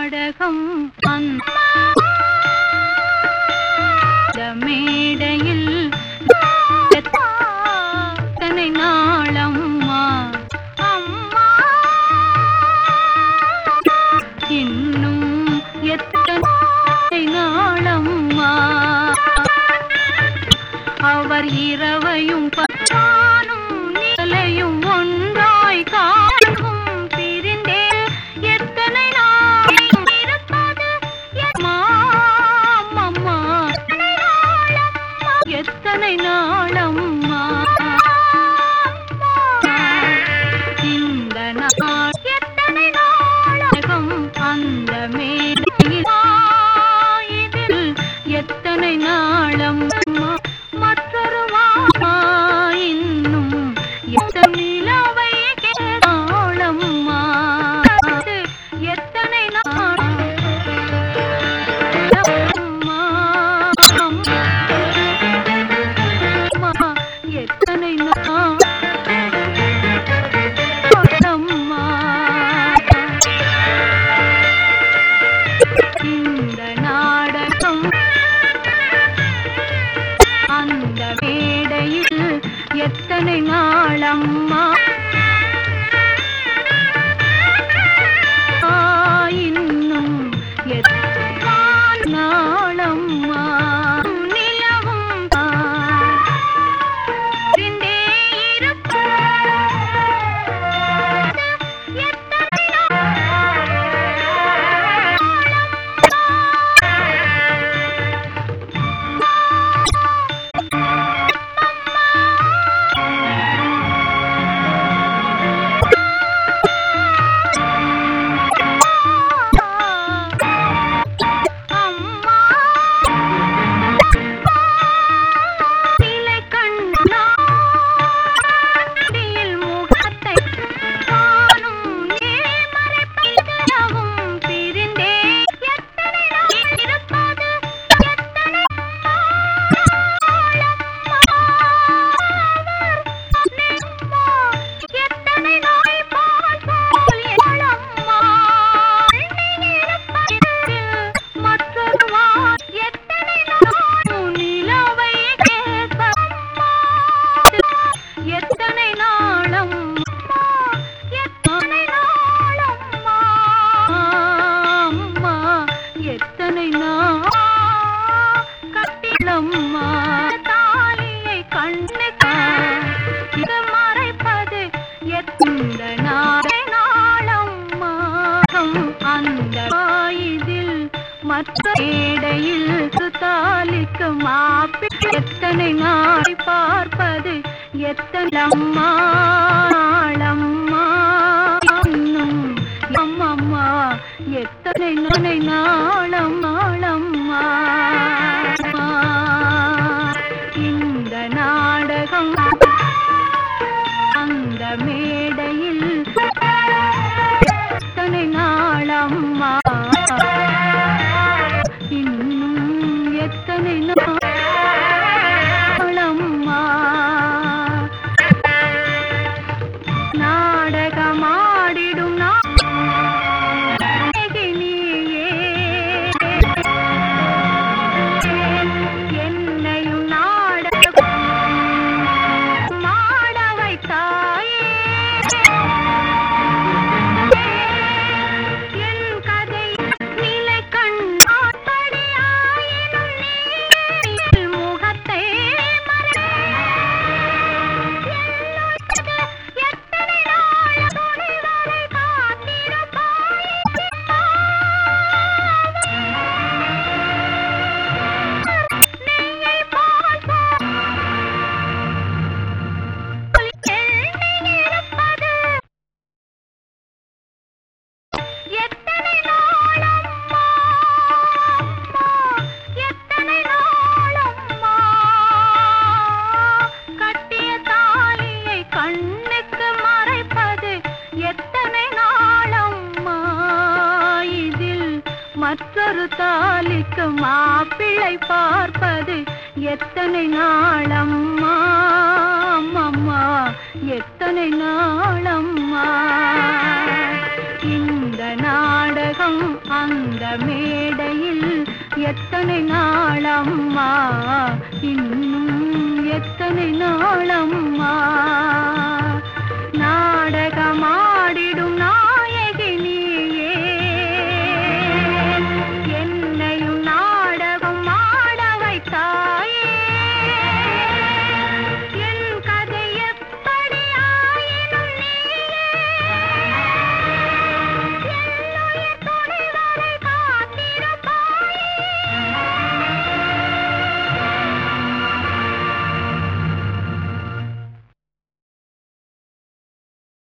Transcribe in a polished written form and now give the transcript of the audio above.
நாடகம் அந்த மேடையில் எத்தனை நாளம்மா அம்மா இன்னும் எத்தனை நாளம்மா அவர் இரவையும் பத்தானும் நிலையும் ஒன்றாய் காணும் பிரிந்தே எத்தனை நாள் இருப்பது அம்மா எத்தனை நாளம்மா இந்த நாள் எத்தனை நாளகம் அந்த மேடையில் இதில் எத்தனை நாளம்மா மற்றொரு இன்னும் எத்தனை நிலவை கேளம்மா எத்தனை நாளம்மா எத்தனை நாளம்மா இந்த நாடகம் அந்த மேடையில் எத்தனை நாளம்மா இன்னும் எத்தனை நாளம்மா நிலவும் பிரிந்தே எத்தனை கட்டிலம்மா தாலியை கண்ணுக்கா இது மறைப்பது எந்த நாளம்மா அந்த இதில் மற்ற மேடையில் தாலிக்கு மாப்பிள்ளை எத்தனை நாளை பார்ப்பது எத்தனை அம்மா இன்னும் அம்மம்மா எத்தனை நாளம்மா இந்த நாடகம் அந்த மேடையில் எத்தனை நாளம்மா இன்னும் எத்தனை நாளம்மா நாடகமாடிடும் என்னையும் மாட வைத்தாயே என் கதை நிலை கண்ணாடியாயினும் நீ முகத்தை எத்தனை நாள் துணிவரை காத்திருப்பாய் நெய்யை பார்ப்போம் இருப்பது எத்தனை நாளம்மா எத்தனை நாளம்மா கட்டிய தாலியை கண்ணுக்கு மறைப்பது எத்தனை நாளம்மா இதில் மற்றொரு தாலிக்கு மாப்பிள்ளை பார்ப்பது எத்தனை நாளம்மா அம்மம்மா எத்தனை நாளம்மா இந்த நாடகம் அந்த மேடையில் எத்தனை நாளம்மா, இன்னும் எத்தனை நாளம்மா.